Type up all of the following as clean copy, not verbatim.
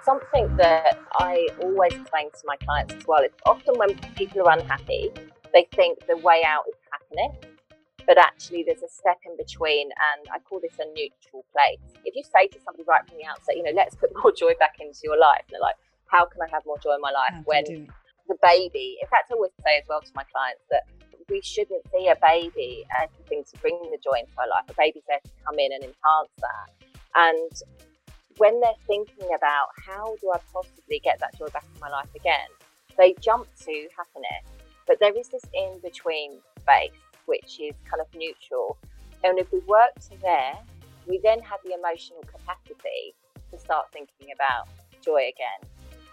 Something that I always explain to my clients as well is often when people are unhappy, they think the way out is happiness, but actually there's a step in between, and I call this a neutral place. If you say to somebody right from the outset, let's put more joy back into your life, and they're like, how can I have more joy in my life when the baby, in fact, I always say as well to my clients that we shouldn't see a baby as the thing to bring the joy into our life. A baby's there to come in and enhance that. And when they're thinking about how do I possibly get that joy back in my life again, they jump to happiness. But there is this in-between space, which is kind of neutral. And if we work to there, we then have the emotional capacity to start thinking about joy again.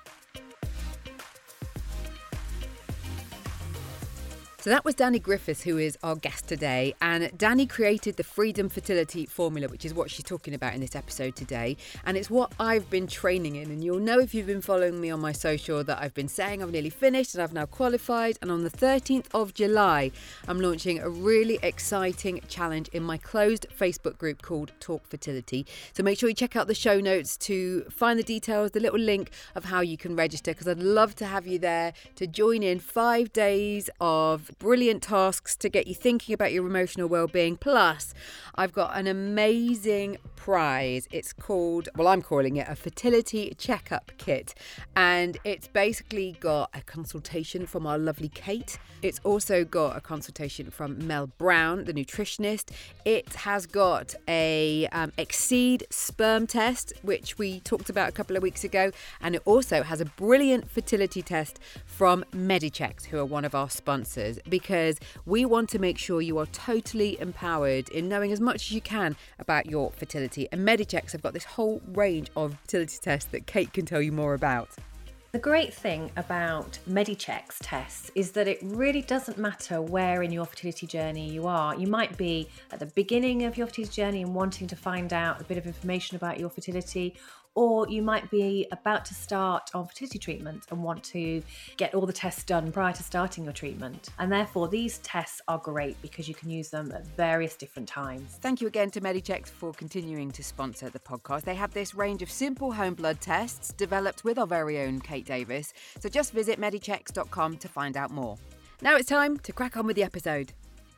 So that was Dani Griffiths, who is our guest today. And Dani created the Freedom Fertility Formula, which is what she's talking about in this episode today. And it's what I've been training in. And you'll know if you've been following me on my social that I've been saying I've nearly finished and I've now qualified. And on the 13th of July, I'm launching a really exciting challenge in my closed Facebook group called Talk Fertility. So make sure you check out the show notes to find the details, the little link of how you can register, because I'd love to have you there to join in 5 days of brilliant tasks to get you thinking about your emotional well-being. Plus, I've got an amazing prize. It's called, I'm calling it a fertility checkup kit. And it's basically got a consultation from our lovely Kate. It's also got a consultation from Mel Brown, the nutritionist. It has got a Exceed sperm test, which we talked about a couple of weeks ago. And it also has a brilliant fertility test from Medichecks, who are one of our sponsors, because we want to make sure you are totally empowered in knowing as much as you can about your fertility. And Medichecks have got this whole range of fertility tests that Kate can tell you more about. The great thing about Medichecks tests is that it really doesn't matter where in your fertility journey you are. You might be at the beginning of your fertility journey and wanting to find out a bit of information about your fertility, or you might be about to start on fertility treatment and want to get all the tests done prior to starting your treatment. And therefore, these tests are great because you can use them at various different times. Thank you again to Medichecks for continuing to sponsor the podcast. They have this range of simple home blood tests developed with our very own Kate Davis. So just visit medichecks.com to find out more. Now it's time to crack on with the episode.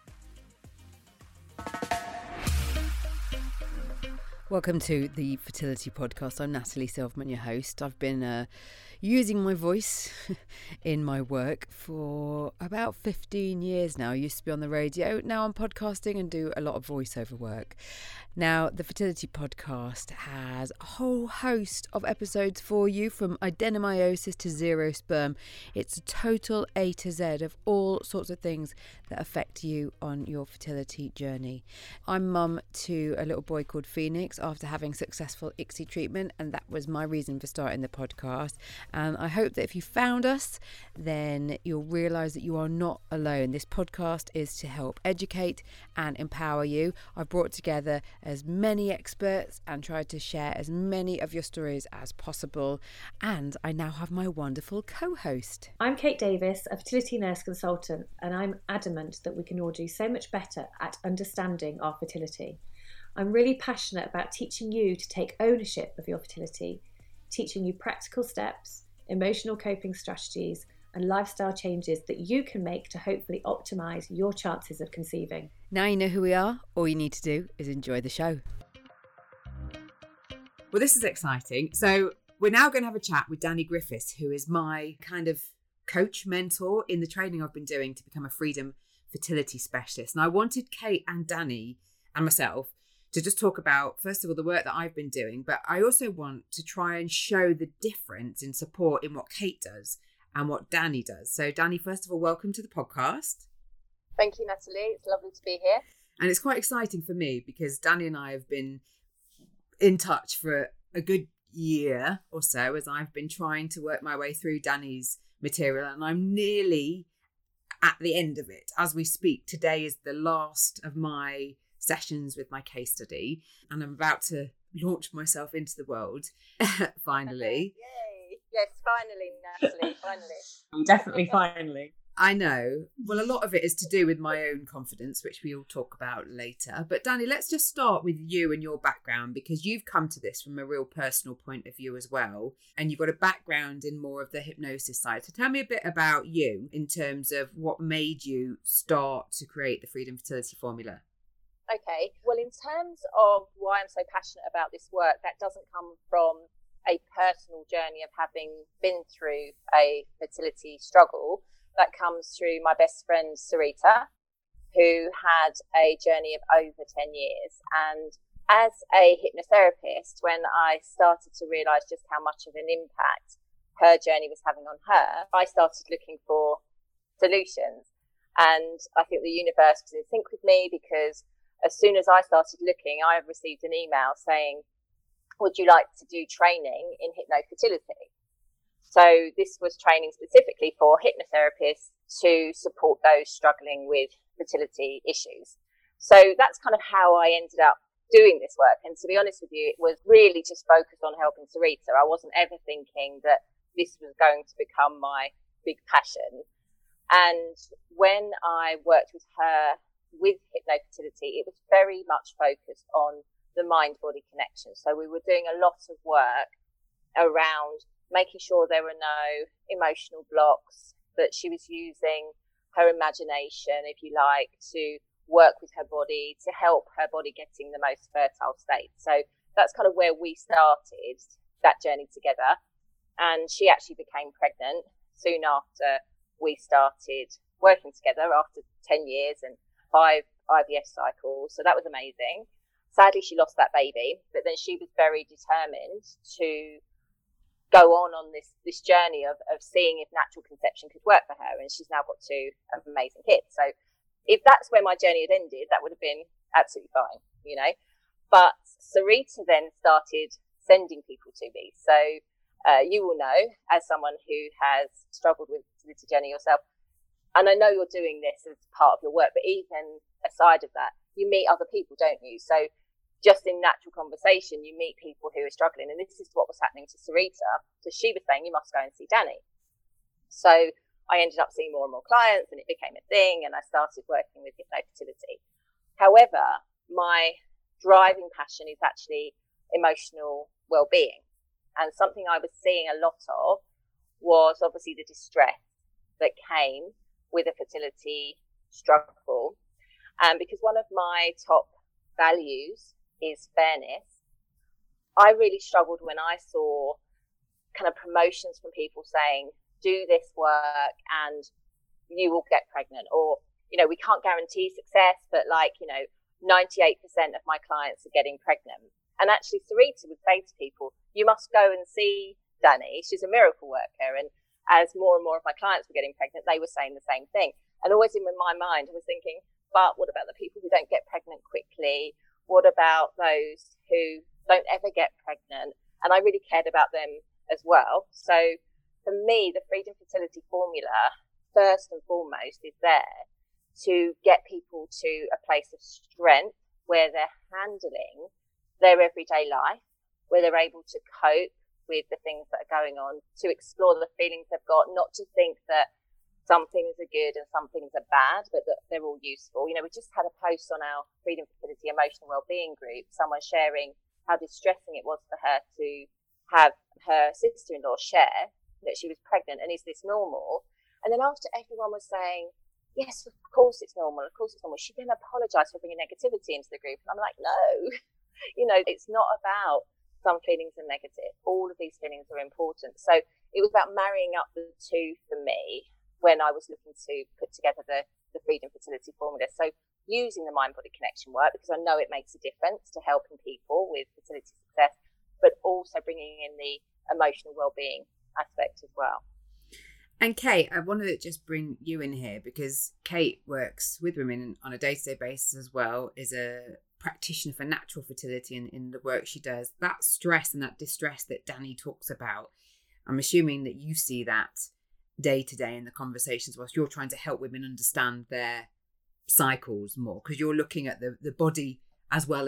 Welcome to the Fertility Podcast. I'm Natalie Silverman, your host. I've been using my voice in my work for about 15 years now. I used to be on the radio. Now I'm podcasting and do a lot of voiceover work. Now, the Fertility Podcast has a whole host of episodes for you, from adenomyosis to zero sperm. It's a total A to Z of all sorts of things that affect you on your fertility journey. I'm mum to a little boy called Phoenix after having successful ICSI treatment, and that was my reason for starting the podcast. And I hope that if you found us, then you'll realise that you are not alone. This podcast is to help educate and empower you. I've brought together as many experts and tried to share as many of your stories as possible. And I now have my wonderful co-host. I'm Kate Davis, a fertility nurse consultant, and I'm adamant that we can all do so much better at understanding our fertility. I'm really passionate about teaching you to take ownership of your fertility, teaching you practical steps, emotional coping strategies, and lifestyle changes that you can make to hopefully optimise your chances of conceiving. Now you know who we are. All you need to do is enjoy the show. Well, this is exciting. So we're now going to have a chat with Dani Griffiths, who is my kind of coach, mentor in the training I've been doing to become a Freedom Fertility Specialist. And I wanted Kate and Dani and myself to just talk about, first of all, the work that I've been doing, but I also want to try and show the difference in support in what Kate does and what Dani does. So Dani, first of all, welcome to the podcast. Thank you, Natalie. It's lovely to be here. And it's quite exciting for me because Dani and I have been in touch for a good year or so as I've been trying to work my way through Dani's material, and I'm nearly at the end of it as we speak. Today is the last of my sessions with my case study, and I'm about to launch myself into the world finally. Yay! Yes, finally, Natalie, finally. Definitely finally. I know. Well, a lot of it is to do with my own confidence, which we'll talk about later. But Danny, let's just start with you and your background, because you've come to this from a real personal point of view as well. And you've got a background in more of the hypnosis side. So tell me a bit about you in terms of what made you start to create the Freedom Fertility Formula. Okay. Well, in terms of why I'm so passionate about this work, that doesn't come from a personal journey of having been through a fertility struggle. That comes through my best friend, Sarita, who had a journey of over 10 years. And as a hypnotherapist, when I started to realise just how much of an impact her journey was having on her, I started looking for solutions. And I think the universe was in sync with me, because as soon as I started looking, I received an email saying, would you like to do training in hypnofertility? So this was training specifically for hypnotherapists to support those struggling with fertility issues. So that's kind of how I ended up doing this work. And to be honest with you, it was really just focused on helping Sarita. I wasn't ever thinking that this was going to become my big passion. And when I worked with her with hypnofertility, it was very much focused on the mind-body connection. So we were doing a lot of work around making sure there were no emotional blocks, that she was using her imagination, if you like, to work with her body, to help her body getting the most fertile state. So that's kind of where we started that journey together. And she actually became pregnant soon after we started working together, after 10 years and 5 IVF cycles. So that was amazing. Sadly, she lost that baby, but then she was very determined to go on this journey of seeing if natural conception could work for her. And she's now got 2 amazing kids. So if that's where my journey had ended, that would have been absolutely fine, you know. But Sarita then started sending people to me. So you will know, as someone who has struggled with fertility journey yourself, and I know you're doing this as part of your work, but even aside of that, you meet other people, don't you? So just in natural conversation, you meet people who are struggling. And this is what was happening to Sarita. So she was saying, you must go and see Danny. So I ended up seeing more and more clients, and it became a thing. And I started working with hypnofertility. However, my driving passion is actually emotional well-being. And something I was seeing a lot of was obviously the distress that came with a fertility struggle. And because one of my top values is fairness, I really struggled when I saw kind of promotions from people saying, do this work and you will get pregnant, or, you know, we can't guarantee success, but 98% of my clients are getting pregnant. And actually Sarita would say to people, you must go and see Danny, she's a miracle worker. And as more and more of my clients were getting pregnant, they were saying the same thing. And always in my mind, I was thinking, but what about the people who don't get pregnant quickly? What about those who don't ever get pregnant? And I really cared about them as well. So for me, the Freedom Fertility Formula, first and foremost, is there to get people to a place of strength where they're handling their everyday life, where they're able to cope with the things that are going on, to explore the feelings they've got, not to think that some things are good and some things are bad, but that they're all useful. You know, we just had a post on our Freedom Fertility Emotional Wellbeing group, someone sharing how distressing it was for her to have her sister-in-law share that she was pregnant, and is this normal? And then after everyone was saying, yes, of course it's normal, she then apologised for bringing negativity into the group. And I'm like, no, you know, it's not about some feelings are negative. All of these feelings are important. So it was about marrying up the two for me when I was looking to put together the Freedom Fertility Formula. So using the mind-body connection work, because I know it makes a difference to helping people with fertility success, but also bringing in the emotional well-being aspect as well. And Kate, I wanted to just bring you in here because Kate works with women on a day-to-day basis as well, is a practitioner for natural fertility in the work she does. That stress and that distress that Danny talks about, I'm assuming that you see that day to day in the conversations whilst you're trying to help women understand their cycles more, because you're looking at the body as well as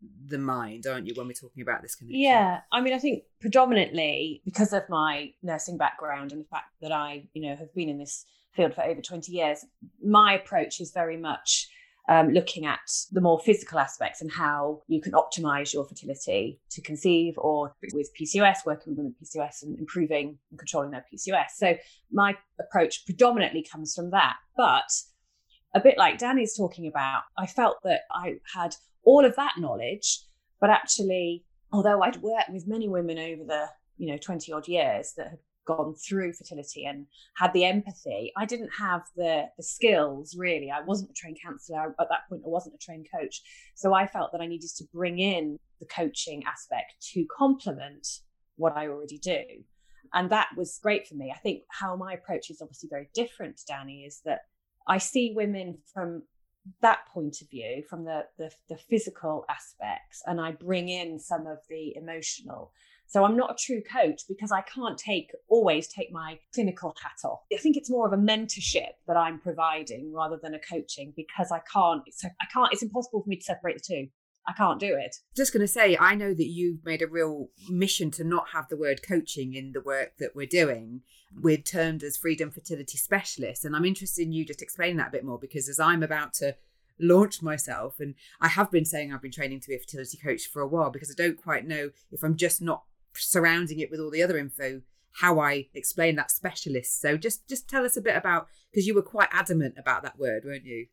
the mind, aren't you, when we're talking about this connection? Yeah, I mean, I think predominantly because of my nursing background and the fact that I, have been in this field for over 20 years, my approach is very much looking at the more physical aspects and how you can optimize your fertility to conceive, or with PCOS, working with women with PCOS and improving and controlling their PCOS. So my approach predominantly comes from that. But a bit like Danny's talking about, I felt that I had all of that knowledge, but actually, although I'd worked with many women over the 20 odd years that had gone through fertility and had the empathy, I didn't have the skills really. I wasn't a trained counsellor at that point. I wasn't a trained coach. So I felt that I needed to bring in the coaching aspect to complement what I already do. And that was great for me. I think how my approach is obviously very different to Danny is that I see women from that point of view, from the physical aspects, and I bring in some of the emotional. So I'm not a true coach because I can't always take my clinical hat off. I think it's more of a mentorship that I'm providing rather than a coaching, because it's impossible for me to separate the two. I can't do it. Just going to say, I know that you've made a real mission to not have the word coaching in the work that we're doing. We're termed as Freedom Fertility Specialists. And I'm interested in you just explaining that a bit more, because as I'm about to launch myself, and I have been saying I've been training to be a fertility coach for a while, because I don't quite know if I'm just not surrounding it with all the other info, how I explain that specialist. So just tell us a bit about, because you were quite adamant about that word, weren't you?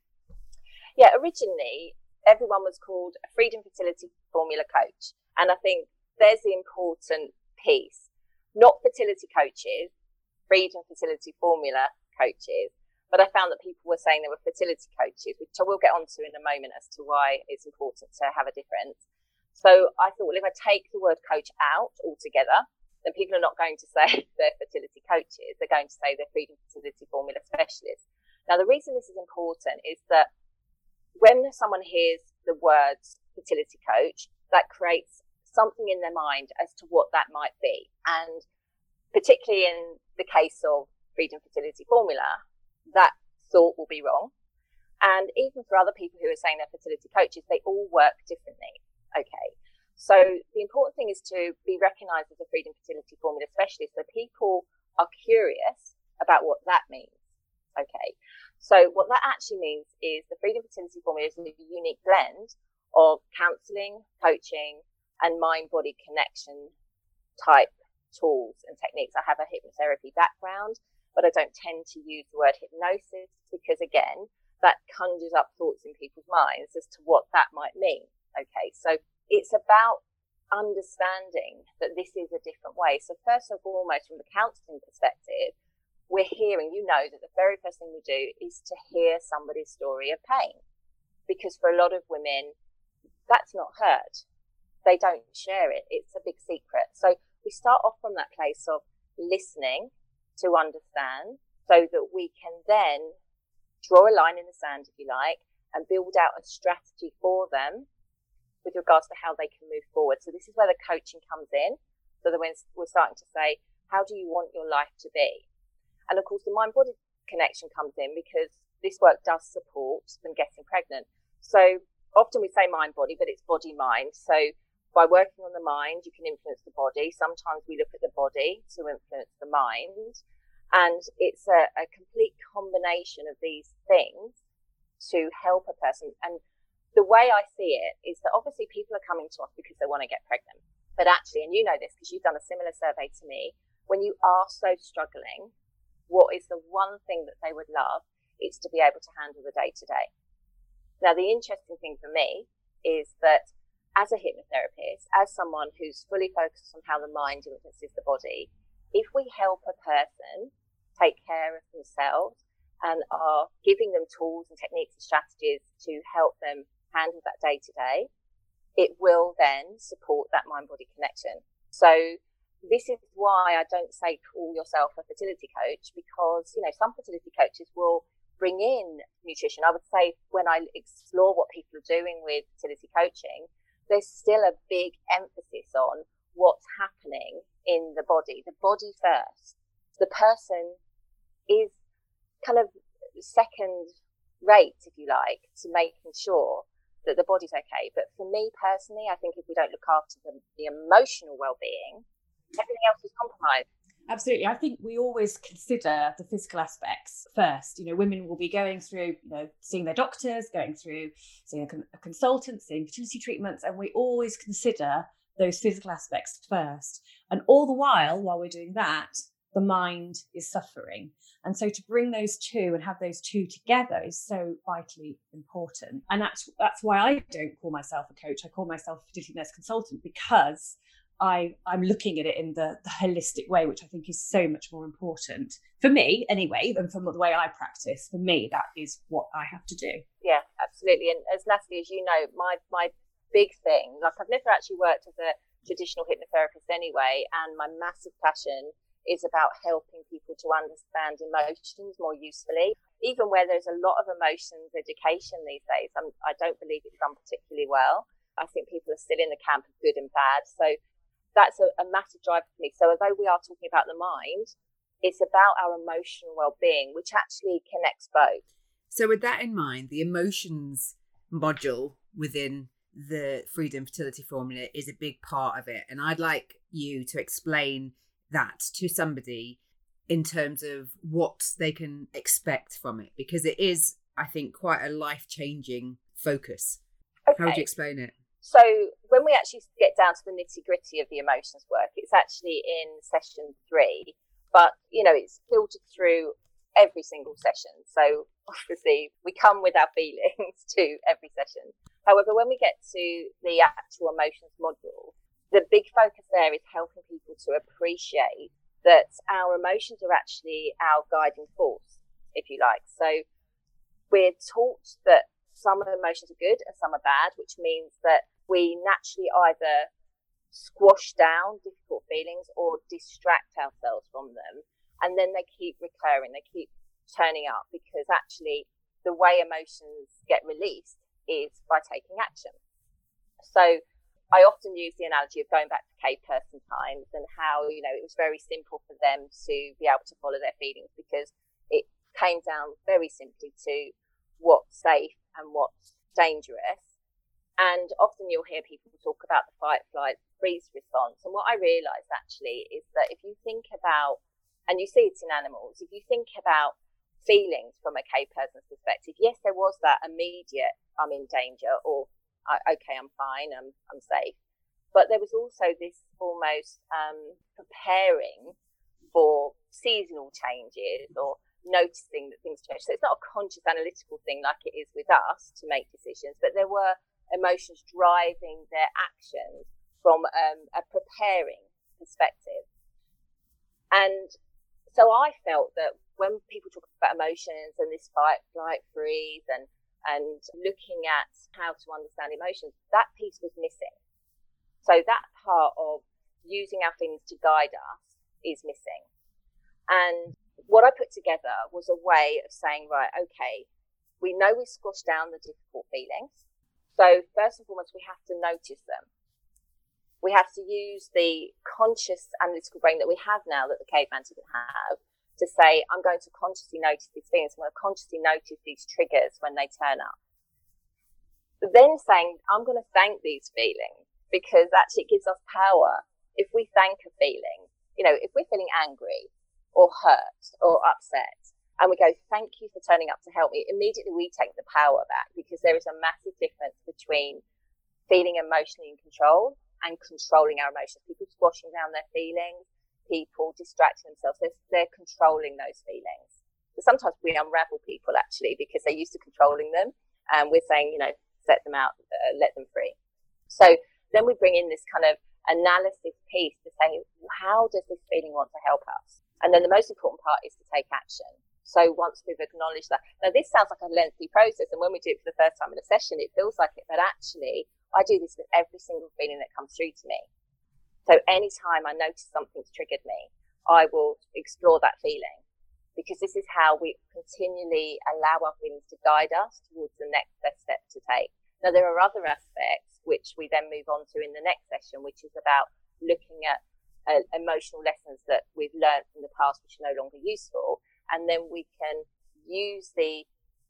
Yeah, originally everyone was called a Freedom Fertility Formula coach. And I think there's the important piece, not fertility coaches, Freedom Fertility Formula coaches. But I found that people were saying they were fertility coaches, which I will get onto in a moment as to why it's important to have a difference. So I thought, well, if I take the word coach out altogether, then people are not going to say they're fertility coaches. They're going to say they're Freedom Fertility Formula specialists. Now, the reason this is important is that when someone hears the words fertility coach, that creates something in their mind as to what that might be. And particularly in the case of Freedom Fertility Formula, that thought will be wrong. And even for other people who are saying they're fertility coaches, they all work differently. Okay. So the important thing is to be recognised as a Freedom Fertility Formula specialist, so people are curious about what that means. Okay. So what that actually means is the Freedom Fertility Formula is a unique blend of counselling, coaching, and mind-body connection type tools and techniques. I have a hypnotherapy background, but I don't tend to use the word hypnosis because, again, that conjures up thoughts in people's minds as to what that might mean. Okay, so it's about understanding that this is a different way. So first and foremost, from the counselling perspective, we're hearing, that the very first thing we do is to hear somebody's story of pain. Because for a lot of women, that's not heard. They don't share it. It's a big secret. So we start off from that place of listening to understand, so that we can then draw a line in the sand, if you like, and build out a strategy for them with regards to how they can move forward. So this is where the coaching comes in. So that when we're starting to say, how do you want your life to be? And of course, the mind-body connection comes in, because this work does support them getting pregnant. So often we say mind-body, but it's body-mind. So by working on the mind, you can influence the body. Sometimes we look at the body to influence the mind. And it's a complete combination of these things to help a person. And the way I see it is that obviously people are coming to us because they want to get pregnant. But actually, and you know this because you've done a similar survey to me, when you are so struggling, what is the one thing that they would love is to be able to handle the day-to-day. Now, the interesting thing for me is that as a hypnotherapist, as someone who's fully focused on how the mind influences the body, if we help a person take care of themselves and are giving them tools and techniques and strategies to help them handle that day-to-day, it will then support that mind-body connection. So this is why I don't say call yourself a fertility coach, because, some fertility coaches will bring in nutrition. I would say when I explore what people are doing with fertility coaching, there's still a big emphasis on what's happening in the body first. The person is kind of second rate, if you like, to making sure that the body's okay. But for me personally, I think if we don't look after the emotional well-being, everything else is compromised. Absolutely. I think we always consider the physical aspects first. You know, women will be going through, you know, seeing their doctors, going through seeing a consultant, seeing fertility treatments, and we always consider those physical aspects first. And all the while we're doing that, the mind is suffering. And so to bring those two and have those two together is so vitally important. And that's why I don't call myself a coach. I call myself a fertility nurse consultant, because I'm looking at it in the holistic way, which I think is so much more important for me anyway, than from the way I practice. For me, that is what I have to do. Yeah, absolutely. And as Natalie, as you know, my big thing, like I've never actually worked as a traditional hypnotherapist anyway, and my massive passion is about helping people to understand emotions more usefully, even where there's a lot of emotions education these days. I don't believe it's done particularly well. I think people are still in the camp of good and bad. So that's a massive driver for me. So although we are talking about the mind, it's about our emotional well-being, which actually connects both. So with that in mind, the emotions module within the Freedom Fertility Formula is a big part of it. And I'd like you to explain that to somebody in terms of what they can expect from it, because it is, I think, quite a life-changing focus. Okay. How would you explain it? So when we actually get down to the nitty-gritty of the emotions work, it's actually in session 3, but, you know, it's filtered through every single session. So obviously we come with our feelings to every session. However, when we get to the actual emotions module, the big focus there is helping people to appreciate that our emotions are actually our guiding force, if you like. So we're taught that some emotions are good and some are bad, which means that we naturally either squash down difficult feelings or distract ourselves from them. And then they keep recurring, they keep turning up, because actually the way emotions get released is by taking action. So I often use the analogy of going back to cave person times and how, you know, it was very simple for them to be able to follow their feelings, because it came down very simply to what's safe and what's dangerous. And often you'll hear people talk about the fight, flight, freeze response. And what I realized actually is that if you think about, and you see it in animals, if you think about feelings from a cave person's perspective, yes, there was that immediate, I'm in danger, or okay, I'm fine, I'm safe. But there was also this almost preparing for seasonal changes or noticing that things change. So it's not a conscious analytical thing like it is with us to make decisions, but there were emotions driving their actions from a preparing perspective. And so I felt that when people talk about emotions and this fight, flight, freeze, and looking at how to understand emotions, that piece was missing. So that part of using our feelings to guide us is missing. And what I put together was a way of saying, right, okay, we know we squash down the difficult feelings. So first and foremost, we have to notice them. We have to use the conscious analytical brain that we have now, that the caveman didn't have, to say, I'm going to consciously notice these feelings. I'm going to consciously notice these triggers when they turn up. But then saying, I'm going to thank these feelings, because actually it gives us power. If we thank a feeling, you know, if we're feeling angry or hurt or upset, and we go, thank you for turning up to help me, immediately we take the power back, because there is a massive difference between feeling emotionally in control and controlling our emotions. People squashing down their feelings, people distracting themselves, they're controlling those feelings. So sometimes we unravel people actually because they're used to controlling them, and we're saying, you know, set them out, let them free. So then we bring in this kind of analysis piece to say, how does this feeling want to help us? And then the most important part is to take action. So once we've acknowledged that, now this sounds like a lengthy process, and when we do it for the first time in a session, it feels like it, but actually I do this with every single feeling that comes through to me. So anytime I notice something's triggered me, I will explore that feeling, because this is how we continually allow our feelings to guide us towards the next best step to take. Now, there are other aspects which we then move on to in the next session, which is about looking at emotional lessons that we've learned from the past, which are no longer useful. And then we can use the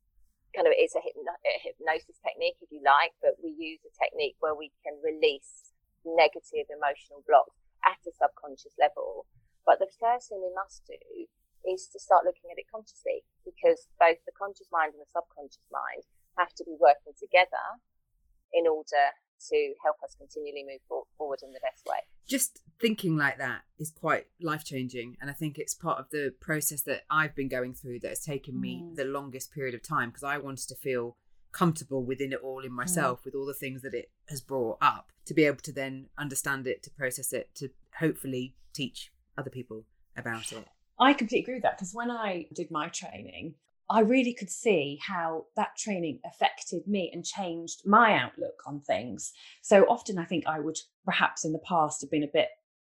it's a hypnosis technique, if you like, but we use a technique where we can release negative emotional blocks at a subconscious level. But the first thing we must do is to start looking at it consciously, because both the conscious mind and the subconscious mind have to be working together in order to help us continually move forward in the best way. Just thinking like that is quite life-changing, and I think it's part of the process that I've been going through that has taken me the longest period of time, because I wanted to feel comfortable within it all in myself, with all the things that it has brought up, to be able to then understand it, to process it, to hopefully teach other people about it. I completely agree with that, because when I did my training, I really could see how that training affected me and changed my outlook on things. So often I think I would perhaps in the past have been a bit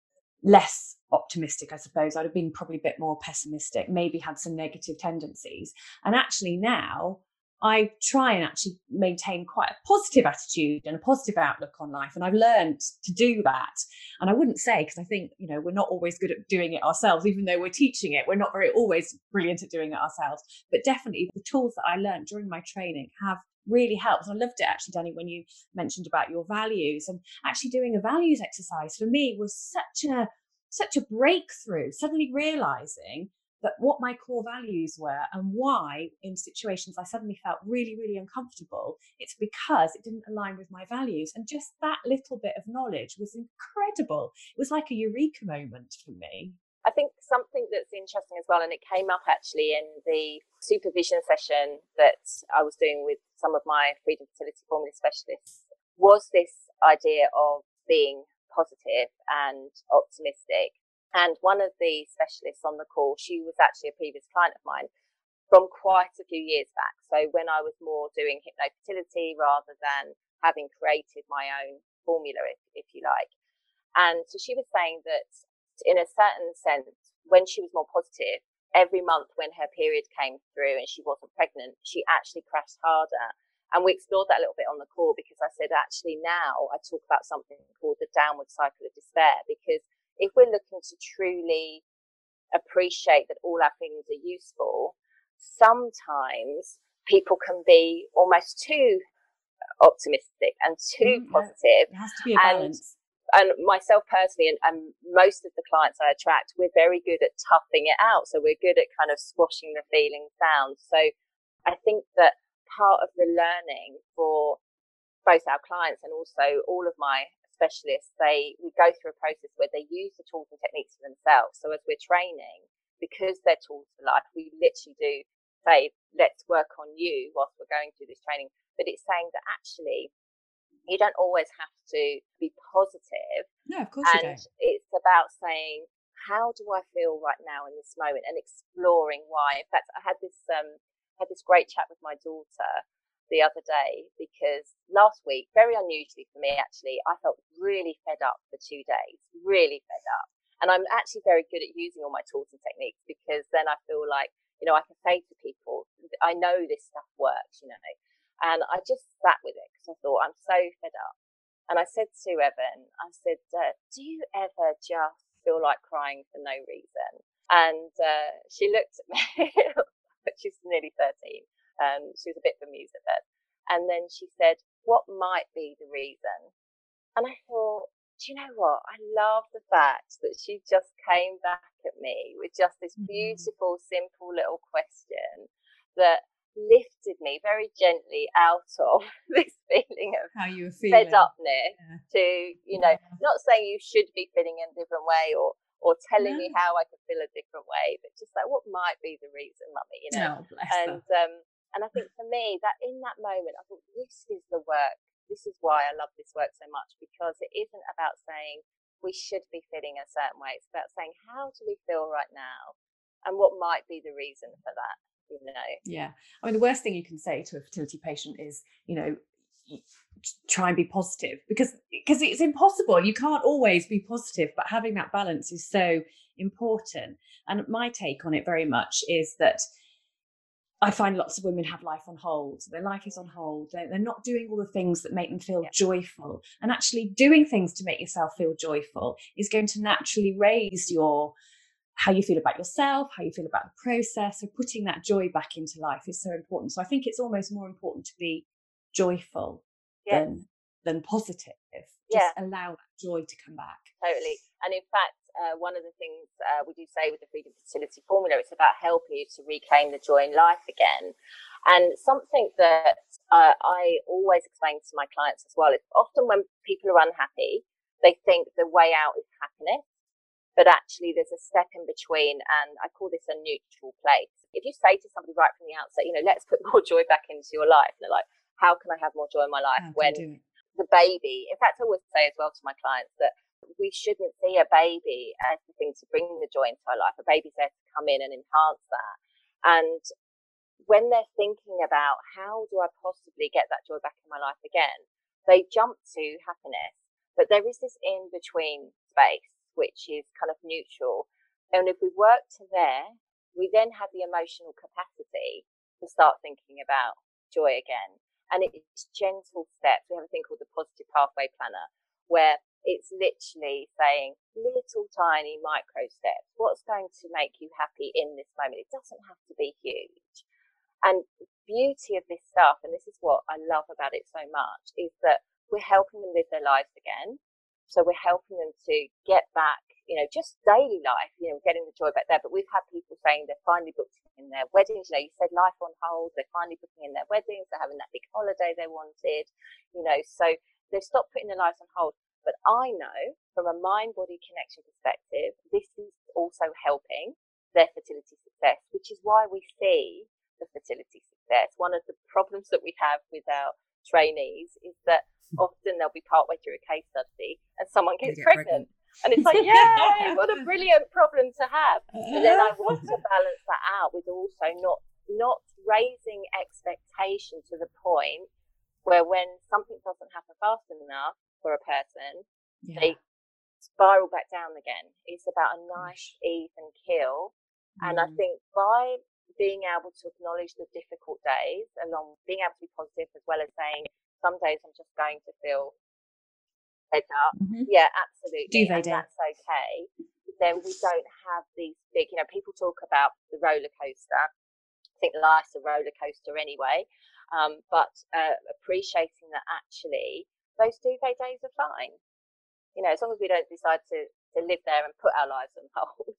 less optimistic, I suppose. I'd have been probably a bit more pessimistic, maybe had some negative tendencies. And actually now I try and actually maintain quite a positive attitude and a positive outlook on life. And I've learned to do that. And I wouldn't say, because I think, we're not always good at doing it ourselves, even though we're teaching it, we're not always brilliant at doing it ourselves. But definitely the tools that I learned during my training have really helped. And I loved it actually, Danny, when you mentioned about your values, and actually doing a values exercise for me was such a breakthrough, suddenly realizing that what my core values were and why in situations I suddenly felt really, really uncomfortable, it's because it didn't align with my values. And just that little bit of knowledge was incredible. It was like a eureka moment for me. I think something that's interesting as well, and it came up actually in the supervision session that I was doing with some of my Freedom Fertility Formula specialists, was this idea of being positive and optimistic. And one of the specialists on the call, she was actually a previous client of mine from quite a few years back. So when I was more doing hypnofertility rather than having created my own formula, if you like. And so she was saying that in a certain sense, when she was more positive, every month when her period came through and she wasn't pregnant, she actually crashed harder. And we explored that a little bit on the call, because I said, actually now I talk about something called the downward cycle of despair, because if we're looking to truly appreciate that all our feelings are useful, sometimes people can be almost too optimistic and too positive. It has to be a balance. And myself personally, and most of the clients I attract, we're very good at toughing it out. So we're good at kind of squashing the feelings down. So I think that part of the learning for both our clients and also all of my specialists, we go through a process where they use the tools and techniques for themselves. So as we're training, because they're tools for life, we literally do say, let's work on you whilst we're going through this training. But it's saying that actually you don't always have to be positive. No, of course you don't. And it's about saying, how do I feel right now in this moment, and exploring why. In fact, I had this great chat with my daughter the other day, because last week, very unusually for me actually, I felt really fed up for 2 days, really fed up. And I'm actually very good at using all my tools and techniques, because then I feel like, I can say to people, I know this stuff works, and I just sat with it because I thought, I'm so fed up. And I said to Evan, do you ever just feel like crying for no reason? And she looked at me, she's nearly 13. She was a bit bemused at that. And then she said, what might be the reason? And I thought, do you know what? I love the fact that she just came back at me with just this beautiful, simple little question that lifted me very gently out of this feeling of how you were feeling, fed upness, to, not saying you should be feeling in a different way or telling me how I could feel a different way, but just like, what might be the reason, Mummy, Oh, bless her. And I think for me, that in that moment, I thought, this is the work. This is why I love this work so much, because it isn't about saying we should be feeling a certain way. It's about saying, how do we feel right now? And what might be the reason for that, Yeah. I mean, the worst thing you can say to a fertility patient is, try and be positive, because it's impossible. You can't always be positive, but having that balance is so important. And my take on it very much is that I find lots of women have life on hold. Their life is on hold. They're not doing all the things that make them feel joyful. And actually doing things to make yourself feel joyful is going to naturally raise your how you feel about yourself, how you feel about the process. So putting that joy back into life is so important. So I think it's almost more important to be joyful than positive. Just allow that joy to come back. Totally. And in fact, one of the things we do say with the Freedom Fertility Formula, it's about helping you to reclaim the joy in life again. And something that I always explain to my clients as well is often when people are unhappy, they think the way out is happiness, but actually there's a step in between, and I call this a neutral place. If you say to somebody right from the outset, let's put more joy back into your life, and they're like, how can I have more joy in my life when the baby, in fact, I always say as well to my clients that we shouldn't see a baby as the thing to bring the joy into our life. A baby's there to come in and enhance that. And when they're thinking about how do I possibly get that joy back in my life again, they jump to happiness. But there is this in-between space, which is kind of neutral. And if we work to there, we then have the emotional capacity to start thinking about joy again. And it's gentle steps. We have a thing called the Positive Pathway Planner, where it's literally saying little tiny micro steps. What's going to make you happy in this moment? It doesn't have to be huge. And the beauty of this stuff, and this is what I love about it so much, is that we're helping them live their lives again. So we're helping them to get back, just daily life, getting the joy back there. But we've had people saying they're finally booked in their weddings. You said life on hold. They're finally booking in their weddings. They're having that big holiday they wanted, so they've stopped putting their lives on hold. But I know from a mind-body connection perspective, this is also helping their fertility success, which is why we see the fertility success. One of the problems that we have with our trainees is that often they'll be partway through a case study and someone gets pregnant. And it's like, yay, what a brilliant problem to have. But then I want to balance that out with also not raising expectation to the point where when something doesn't happen fast enough for a person, they spiral back down again. It's about a nice even keel. And I think by being able to acknowledge the difficult days, along being able to be positive, as well as saying, some days I'm just going to feel fed up. Yeah, absolutely. And that's okay. Then we don't have these big, people talk about the roller coaster. I think life's a roller coaster anyway. But appreciating that actually those duvet days are fine. As long as we don't decide to live there and put our lives on hold,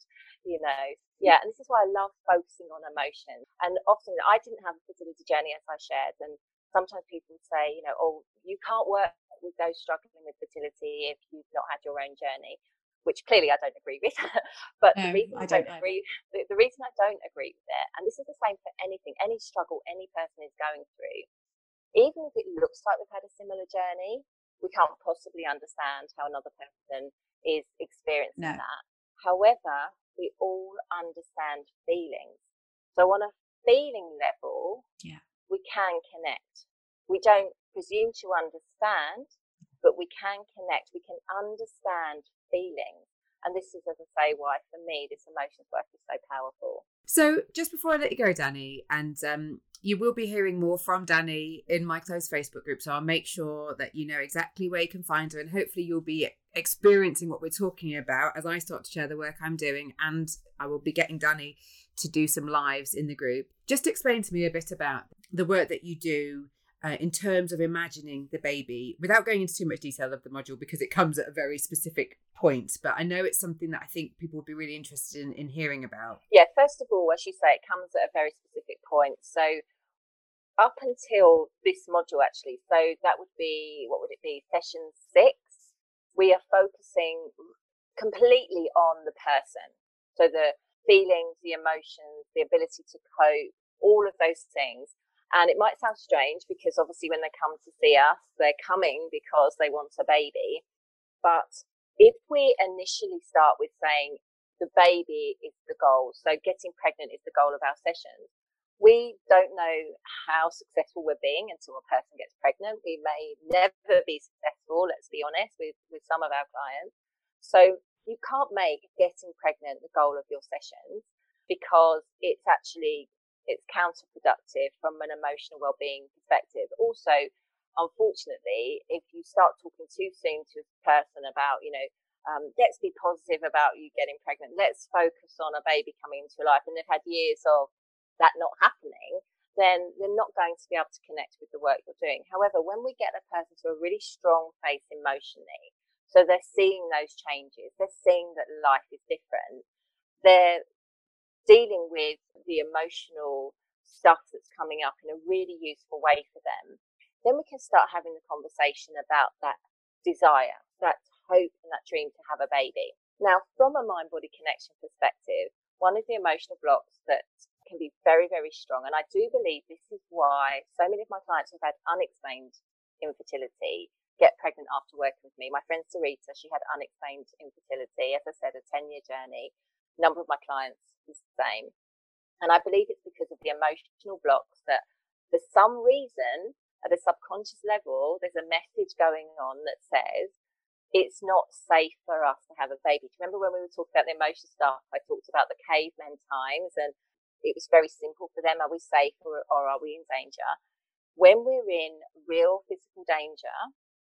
Yeah, and this is why I love focusing on emotions. And often I didn't have a fertility journey, as I shared, and sometimes people say, you can't work with those struggling with fertility if you've not had your own journey, which clearly I don't agree with. But the reason I don't agree with it, and this is the same for anything, any struggle any person is going through, even if it looks like we've had a similar journey, we can't possibly understand how another person is experiencing that. However, we all understand feelings. So on a feeling level, we can connect. We don't presume to understand, but we can connect. We can understand feelings. And this is, as I say, why for me this emotions work is so powerful. So just before I let you go, Danny, and you will be hearing more from Danny in my closed Facebook group, so I'll make sure that you know exactly where you can find her, and hopefully you'll be experiencing what we're talking about as I start to share the work I'm doing, and I will be getting Danny to do some lives in the group. Just explain to me a bit about the work that you do in terms of imagining the baby, without going into too much detail of the module because it comes at a very specific point. But I know it's something that I think people would be really interested in hearing about. Yeah, first of all, as you say, it comes at a very specific point. So up until this module, actually, so that would be, what would it be, session 6, we are focusing completely on the person. So the feelings, the emotions, the ability to cope, all of those things. And it might sound strange because obviously when they come to see us, they're coming because they want a baby. But if we initially start with saying the baby is the goal, so getting pregnant is the goal of our sessions, we don't know how successful we're being until a person gets pregnant. We may never be successful, let's be honest, with some of our clients. So you can't make getting pregnant the goal of your sessions because it's counterproductive from an emotional well-being perspective. Also, unfortunately, if you start talking too soon to a person about, let's be positive about you getting pregnant. Let's focus on a baby coming into your life. And they've had years of that not happening, then they're not going to be able to connect with the work you're doing. However, when we get a person to a really strong place emotionally, so they're seeing those changes, they're seeing that life is different, they're dealing with the emotional stuff that's coming up in a really useful way for them, then we can start having the conversation about that desire, that hope and that dream to have a baby. Now, from a mind-body connection perspective, one of the emotional blocks that can be very, very strong, and I do believe this is why so many of my clients who've had unexplained infertility get pregnant after working with me. My friend Sarita, she had unexplained infertility, as I said, a 10-year journey. A number of my clients is the same. And I believe it's because of the emotional blocks that for some reason, at a subconscious level, there's a message going on that says it's not safe for us to have a baby. Do you remember when we were talking about the emotional stuff? I talked about the cavemen times, and it was very simple for them. Are we safe or are we in danger? When we're in real physical danger,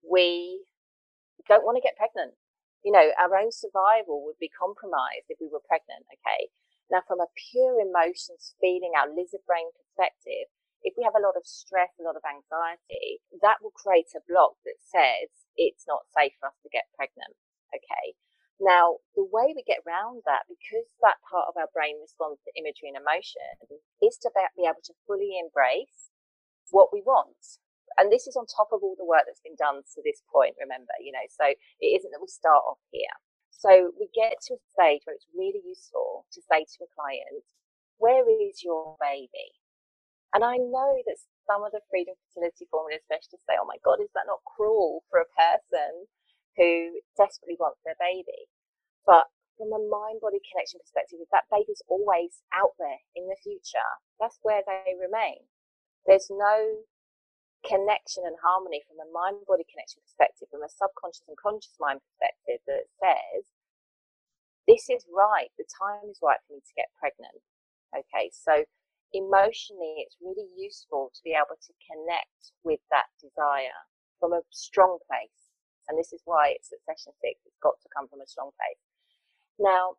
we don't want to get pregnant. You know, our own survival would be compromised if we were pregnant, okay? Now, from a pure emotions, feeling, our lizard brain perspective, if we have a lot of stress, a lot of anxiety, that will create a block that says it's not safe for us to get pregnant, okay? Now, the way we get around that, because that part of our brain responds to imagery and emotion, is to be able to fully embrace what we want. And this is on top of all the work that's been done to this point, remember, you know, so it isn't that we start off here. So we get to a stage where it's really useful to say to a client, where is your baby? And I know that some of the freedom fertility formula specialists say, oh my God, is that not cruel for a person who desperately wants their baby? But from a mind-body connection perspective, if that baby's always out there in the future, that's where they remain. There's no connection and harmony from a mind-body connection perspective, from a subconscious and conscious mind perspective that says, this is right, the time is right for me to get pregnant. Okay, so emotionally, it's really useful to be able to connect with that desire from a strong place. And this is why it's at session 6, it's got to come from a strong place. Now,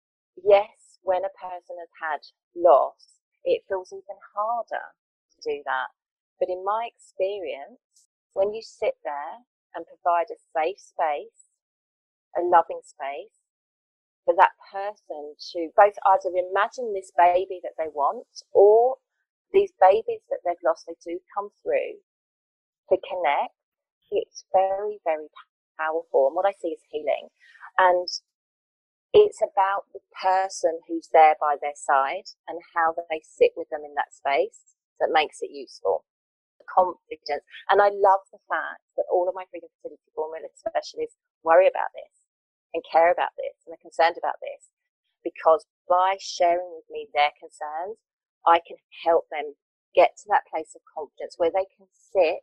yes, when a person has had loss, it feels even harder to do that. But in my experience, when you sit there and provide a safe space, a loving space, for that person to both either imagine this baby that they want or these babies that they've lost, they do come through, to connect, it's very, very powerful. And what I see is healing. And it's about the person who's there by their side and how they sit with them in that space that makes it useful. Confidence. And I love the fact that all of my freedom fertility formula specialists worry about this and care about this and are concerned about this, because by sharing with me their concerns, I can help them get to that place of confidence where they can sit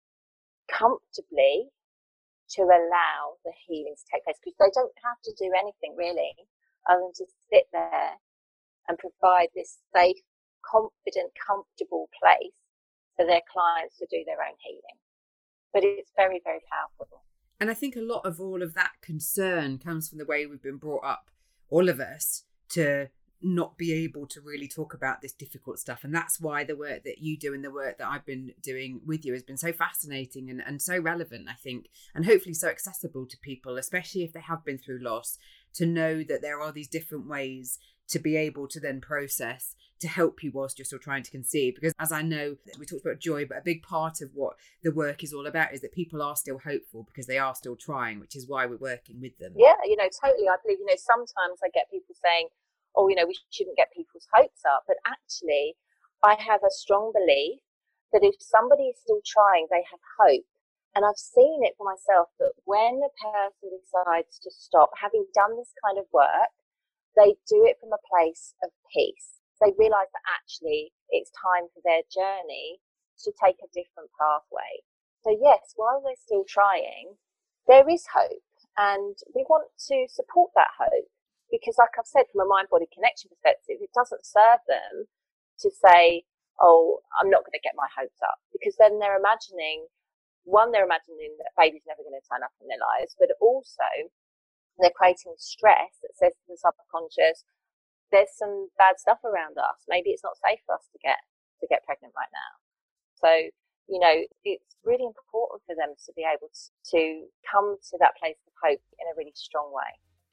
comfortably to allow the healing to take place, because they don't have to do anything really other than to sit there and provide this safe, confident, comfortable place for their clients to do their own healing. But it's very, very powerful. And I think a lot of all of that concern comes from the way we've been brought up, all of us, to not be able to really talk about this difficult stuff. And that's why the work that you do and the work that I've been doing with you has been so fascinating and so relevant, I think, and hopefully so accessible to people, especially if they have been through loss, to know that there are these different ways to be able to then process to help you whilst you're still trying to conceive. Because as I know, we talked about joy, but a big part of what the work is all about is that people are still hopeful because they are still trying, which is why we're working with them. Yeah, totally. I believe, sometimes I get people saying, oh, we shouldn't get people's hopes up. But actually, I have a strong belief that if somebody is still trying, they have hope. And I've seen it for myself that when a person decides to stop, having done this kind of work, they do it from a place of peace. They realise that actually it's time for their journey to take a different pathway. So yes, while they're still trying, there is hope. And we want to support that hope. Because like I've said, from a mind-body connection perspective, it doesn't serve them to say, oh, I'm not going to get my hopes up. Because then they're imagining that baby's never going to turn up in their lives. But also, they're creating stress that says to the subconscious, there's some bad stuff around us. Maybe it's not safe for us to get pregnant right now. So, it's really important for them to be able to come to that place of hope in a really strong way.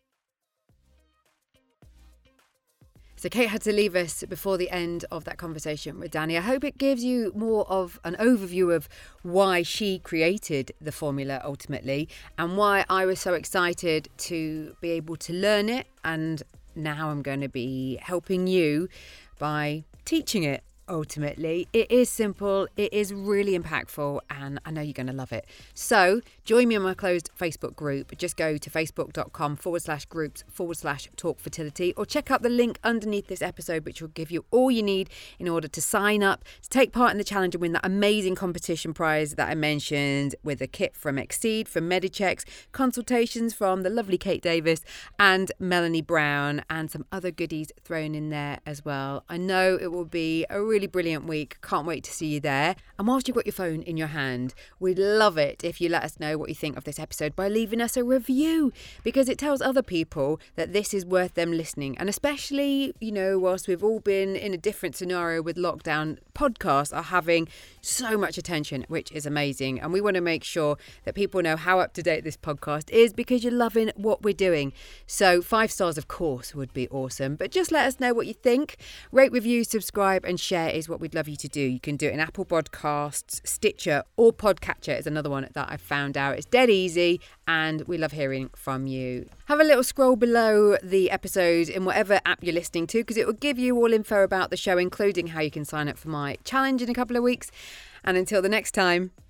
So Kate had to leave us before the end of that conversation with Dani. I hope it gives you more of an overview of why she created the formula ultimately, and why I was so excited to be able to learn it. And now I'm going to be helping you by teaching it. Ultimately, it is simple, it is really impactful, and I know you're going to love it. So join me on my closed Facebook group. Just go to facebook.com/groups/talk fertility, or check out the link underneath this episode, which will give you all you need in order to sign up, to take part in the challenge and win that amazing competition prize that I mentioned, with a kit from Exceed, from Medichecks, consultations from the lovely Kate Davis and Melanie Brown, and some other goodies thrown in there as well. I know it will be a really brilliant week. Can't wait to see you there. And whilst you've got your phone in your hand, we'd love it if you let us know what you think of this episode by leaving us a review, because it tells other people that this is worth them listening. And especially, whilst we've all been in a different scenario with lockdown, podcasts are having so much attention, which is amazing. And we want to make sure that people know how up to date this podcast is, because you're loving what we're doing. So 5 stars, of course, would be awesome. But just let us know what you think. Rate, review, subscribe and share is what we'd love you to do. You can do it in Apple Podcasts, Stitcher, or Podcatcher is another one that I've found out. It's dead easy, and we love hearing from you. Have a little scroll below the episode in whatever app you're listening to, because it will give you all info about the show, including how you can sign up for my challenge in a couple of weeks. And until the next time,